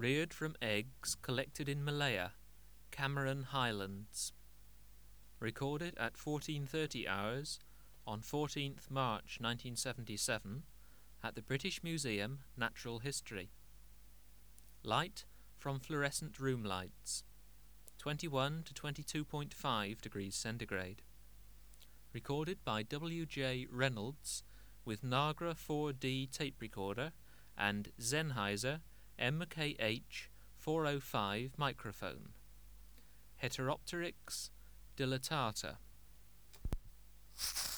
reared from eggs collected in Malaya, Cameron Highlands. Recorded at 14:30 hours on 14th March 1977 at the British Museum, Natural History. Light from fluorescent room lights, 21 to 22.5 degrees centigrade. Recorded by W.J. Reynolds with Nagra 4D tape recorder and Sennheiser MKH 405 microphone. Heteropteryx dilatata.